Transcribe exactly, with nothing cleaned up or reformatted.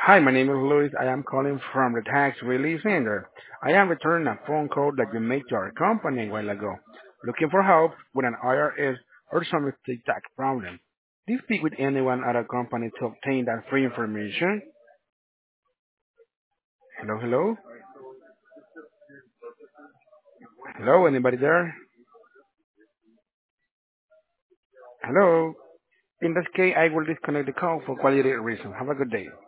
Hi, my name is Luis. I am calling from the tax relief center. I am returning a phone call that you made to our company a while ago, looking for help with an I R S or some estate tax problem. Did you speak with anyone at our company to obtain that free information? Hello, hello? Hello, anybody there? Hello? In this case, I will disconnect the call for quality reasons. Have a good day.